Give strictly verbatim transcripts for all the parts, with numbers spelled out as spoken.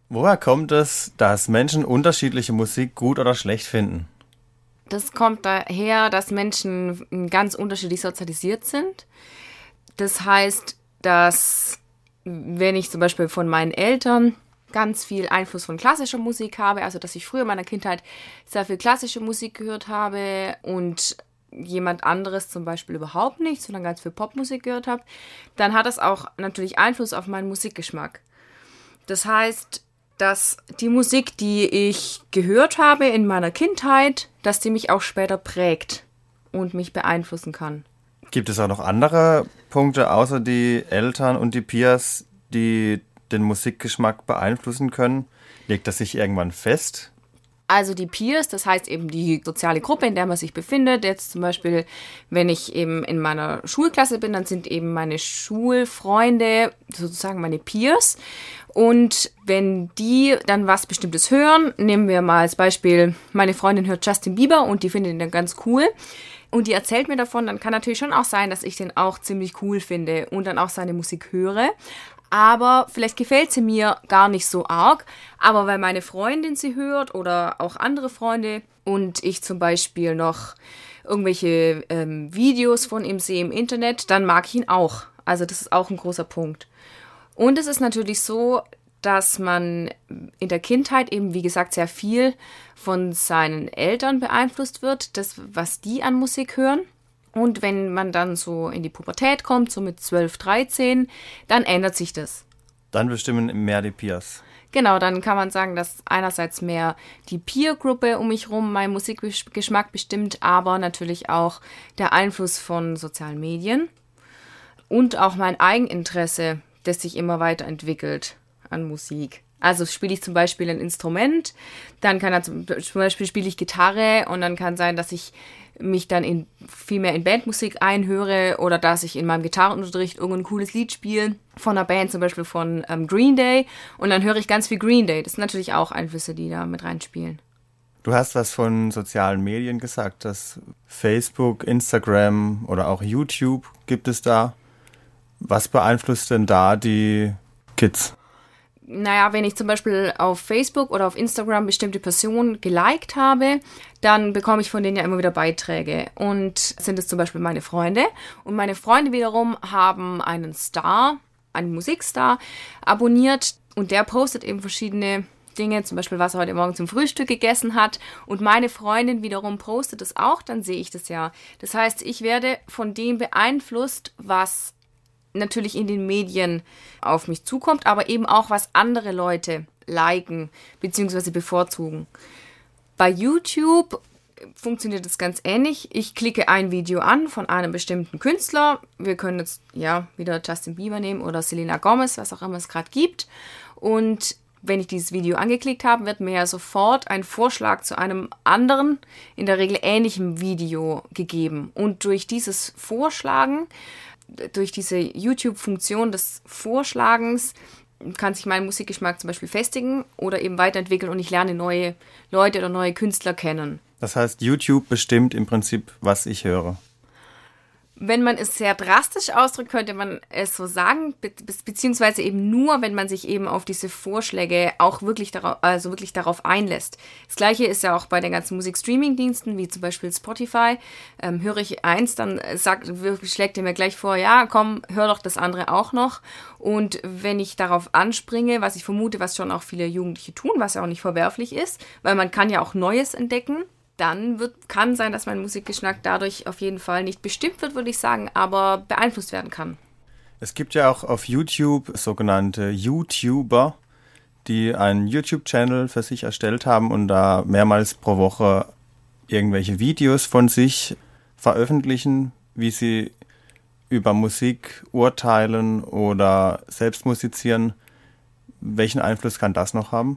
Woher kommt es, dass Menschen unterschiedliche Musik gut oder schlecht finden? Das kommt daher, dass Menschen ganz unterschiedlich sozialisiert sind. Das heißt, dass wenn ich zum Beispiel von meinen Eltern ganz viel Einfluss von klassischer Musik habe, also dass ich früher in meiner Kindheit sehr viel klassische Musik gehört habe und jemand anderes zum Beispiel überhaupt nicht, sondern ganz viel Popmusik gehört habe, dann hat das auch natürlich Einfluss auf meinen Musikgeschmack. Das heißt, dass die Musik, die ich gehört habe in meiner Kindheit, dass die mich auch später prägt und mich beeinflussen kann. Gibt es auch noch andere Punkte außer die Eltern und die Peers, die den Musikgeschmack beeinflussen können? Legt das sich irgendwann fest? Also die Peers, das heißt eben die soziale Gruppe, in der man sich befindet. Jetzt zum Beispiel, wenn ich eben in meiner Schulklasse bin, dann sind eben meine Schulfreunde sozusagen meine Peers. Und wenn die dann was Bestimmtes hören, nehmen wir mal als Beispiel, meine Freundin hört Justin Bieber und die findet ihn dann ganz cool. Und die erzählt mir davon, dann kann natürlich schon auch sein, dass ich den auch ziemlich cool finde und dann auch seine Musik höre. Aber vielleicht gefällt sie mir gar nicht so arg. Aber weil meine Freundin sie hört oder auch andere Freunde und ich zum Beispiel noch irgendwelche ähm, Videos von ihm sehe im Internet, dann mag ich ihn auch. Also das ist auch ein großer Punkt. Und es ist natürlich so, dass man in der Kindheit eben, wie gesagt, sehr viel von seinen Eltern beeinflusst wird, das, was die an Musik hören. Und wenn man dann so in die Pubertät kommt, so mit zwölf, dreizehn, dann ändert sich das. Dann bestimmen mehr die Peers. Genau, dann kann man sagen, dass einerseits mehr die Peer-Gruppe um mich herum meinen Musikgeschmack bestimmt, aber natürlich auch der Einfluss von sozialen Medien und auch mein Eigeninteresse, das sich immer weiterentwickelt an Musik. Also spiele ich zum Beispiel ein Instrument, dann kann er zum, zum Beispiel spiele ich Gitarre und dann kann sein, dass ich mich dann in, viel mehr in Bandmusik einhöre oder dass ich in meinem Gitarrenunterricht irgendein cooles Lied spiele von einer Band, zum Beispiel von ähm, Green Day, und dann höre ich ganz viel Green Day. Das sind natürlich auch Einflüsse, die da mit reinspielen. Du hast was von sozialen Medien gesagt, dass Facebook, Instagram oder auch YouTube gibt es da. Was beeinflusst denn da die Kids? Naja, wenn ich zum Beispiel auf Facebook oder auf Instagram bestimmte Personen geliked habe, dann bekomme ich von denen ja immer wieder Beiträge. Und sind es zum Beispiel meine Freunde. Und meine Freunde wiederum haben einen Star, einen Musikstar, abonniert. Und der postet eben verschiedene Dinge, zum Beispiel, was er heute Morgen zum Frühstück gegessen hat. Und meine Freundin wiederum postet das auch, dann sehe ich das ja. Das heißt, ich werde von dem beeinflusst, was natürlich in den Medien auf mich zukommt, aber eben auch, was andere Leute liken bzw. bevorzugen. Bei YouTube funktioniert das ganz ähnlich. Ich klicke ein Video an von einem bestimmten Künstler. Wir können jetzt ja wieder Justin Bieber nehmen oder Selena Gomez, was auch immer es gerade gibt. Und wenn ich dieses Video angeklickt habe, wird mir ja sofort ein Vorschlag zu einem anderen, in der Regel ähnlichem Video gegeben. Und durch dieses Vorschlagen, durch diese YouTube-Funktion des Vorschlagens kann sich mein Musikgeschmack zum Beispiel festigen oder eben weiterentwickeln und ich lerne neue Leute oder neue Künstler kennen. Das heißt, YouTube bestimmt im Prinzip, was ich höre. Wenn man es sehr drastisch ausdrückt, könnte man es so sagen, be- beziehungsweise eben nur, wenn man sich eben auf diese Vorschläge auch wirklich darauf, also wirklich darauf einlässt. Das Gleiche ist ja auch bei den ganzen Musikstreaming-Diensten, wie zum Beispiel Spotify. Ähm, höre ich eins, dann sagt, schlägt er mir gleich vor, ja, komm, hör doch das andere auch noch. Und wenn ich darauf anspringe, was ich vermute, was schon auch viele Jugendliche tun, was ja auch nicht verwerflich ist, weil man kann ja auch Neues entdecken, dann wird, kann sein, dass mein Musikgeschmack dadurch auf jeden Fall nicht bestimmt wird, würde ich sagen, aber beeinflusst werden kann. Es gibt ja auch auf YouTube sogenannte YouTuber, die einen YouTube-Channel für sich erstellt haben und da mehrmals pro Woche irgendwelche Videos von sich veröffentlichen, wie sie über Musik urteilen oder selbst musizieren. Welchen Einfluss kann das noch haben?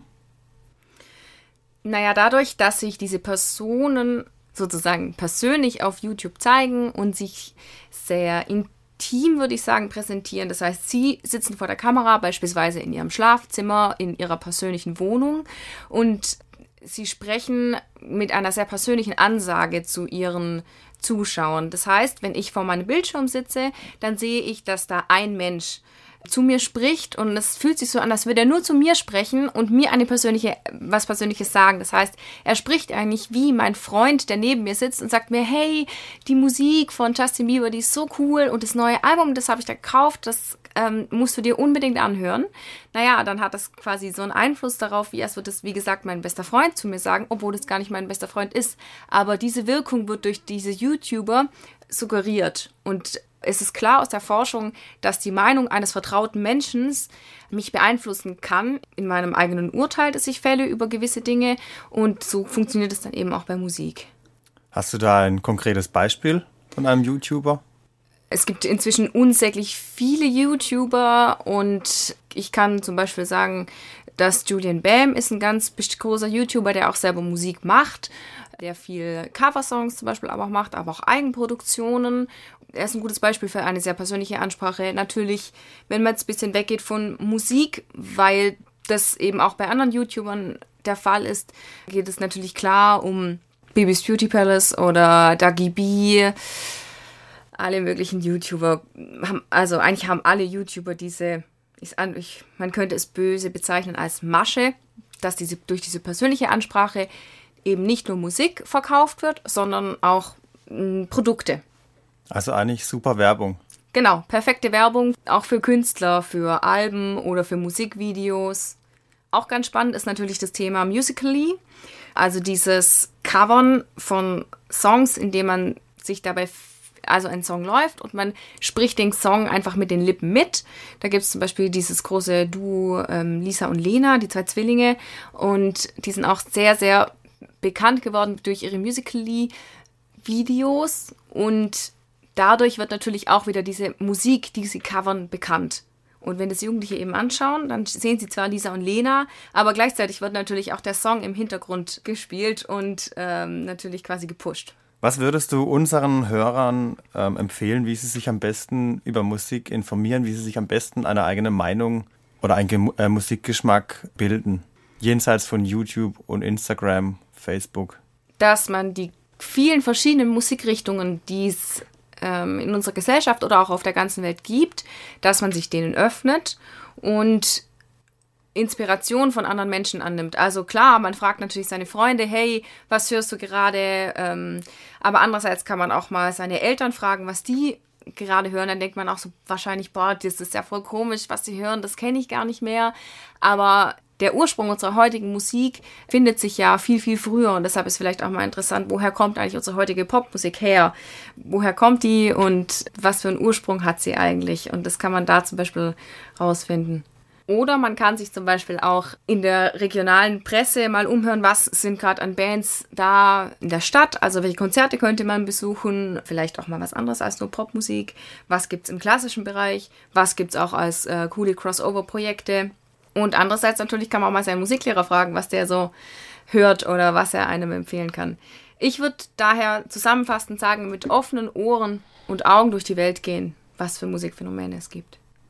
Naja, dadurch, dass sich diese Personen sozusagen persönlich auf YouTube zeigen und sich sehr intim, würde ich sagen, präsentieren. Das heißt, sie sitzen vor der Kamera, beispielsweise in ihrem Schlafzimmer, in ihrer persönlichen Wohnung und sie sprechen mit einer sehr persönlichen Ansage zu ihren Zuschauern. Das heißt, wenn ich vor meinem Bildschirm sitze, dann sehe ich, dass da ein Mensch zu mir spricht und es fühlt sich so an, als würde er nur zu mir sprechen und mir eine persönliche, was Persönliches sagen. Das heißt, er spricht eigentlich wie mein Freund, der neben mir sitzt und sagt mir, hey, die Musik von Justin Bieber, die ist so cool und das neue Album, das habe ich da gekauft, das ähm, musst du dir unbedingt anhören. Naja, dann hat das quasi so einen Einfluss darauf, wie als würde das, wie gesagt, mein bester Freund zu mir sagen, obwohl das gar nicht mein bester Freund ist. Aber diese Wirkung wird durch diese YouTuber suggeriert und es ist klar aus der Forschung, dass die Meinung eines vertrauten Menschen mich beeinflussen kann in meinem eigenen Urteil, das ich fälle über gewisse Dinge. Und so funktioniert es dann eben auch bei Musik. Hast du da ein konkretes Beispiel von einem YouTuber? Es gibt inzwischen unsäglich viele YouTuber und ich kann zum Beispiel sagen, dass Julian Bam ist ein ganz großer YouTuber, der auch selber Musik macht, der viel Coversongs zum Beispiel aber auch macht, aber auch Eigenproduktionen. Er ist ein gutes Beispiel für eine sehr persönliche Ansprache. Natürlich, wenn man jetzt ein bisschen weggeht von Musik, weil das eben auch bei anderen YouTubern der Fall ist, geht es natürlich klar um Bibis Beauty Palace oder Dagi B. Alle möglichen YouTuber, haben, also eigentlich haben alle YouTuber diese, ich, ich, man könnte es böse bezeichnen als Masche, dass diese durch diese persönliche Ansprache eben nicht nur Musik verkauft wird, sondern auch mh, Produkte. Also eigentlich super Werbung. Genau, perfekte Werbung, auch für Künstler, für Alben oder für Musikvideos. Auch ganz spannend ist natürlich das Thema Musical.ly, also dieses Covern von Songs, indem man sich dabei, also ein Song läuft und man spricht den Song einfach mit den Lippen mit. Da gibt es zum Beispiel dieses große Duo ähm, Lisa und Lena, die zwei Zwillinge, und die sind auch sehr, sehr bekannt geworden durch ihre Musical.ly-Videos und dadurch wird natürlich auch wieder diese Musik, die sie covern, bekannt. Und wenn das Jugendliche eben anschauen, dann sehen sie zwar Lisa und Lena, aber gleichzeitig wird natürlich auch der Song im Hintergrund gespielt und ähm, natürlich quasi gepusht. Was würdest du unseren Hörern ähm, empfehlen, wie sie sich am besten über Musik informieren, wie sie sich am besten eine eigene Meinung oder einen Gem- äh, Musikgeschmack bilden? Jenseits von YouTube und Instagram, Facebook. Dass man die vielen verschiedenen Musikrichtungen, die es ähm, in unserer Gesellschaft oder auch auf der ganzen Welt gibt, dass man sich denen öffnet und Inspiration von anderen Menschen annimmt. Also klar, man fragt natürlich seine Freunde, hey, was hörst du gerade? Ähm, aber andererseits kann man auch mal seine Eltern fragen, was die gerade hören. Dann denkt man auch so wahrscheinlich, boah, das ist ja voll komisch, was sie hören, das kenne ich gar nicht mehr. Aber der Ursprung unserer heutigen Musik findet sich ja viel, viel früher und deshalb ist vielleicht auch mal interessant, woher kommt eigentlich unsere heutige Popmusik her? Woher kommt die und was für einen Ursprung hat sie eigentlich? Und das kann man da zum Beispiel rausfinden. Oder man kann sich zum Beispiel auch in der regionalen Presse mal umhören, was sind gerade an Bands da in der Stadt, also welche Konzerte könnte man besuchen, vielleicht auch mal was anderes als nur Popmusik, was gibt es im klassischen Bereich, was gibt es auch als äh, coole Crossover-Projekte. Und andererseits natürlich kann man auch mal seinen Musiklehrer fragen, was der so hört oder was er einem empfehlen kann. Ich würde daher zusammenfassend sagen, mit offenen Ohren und Augen durch die Welt gehen, was für Musikphänomene es gibt.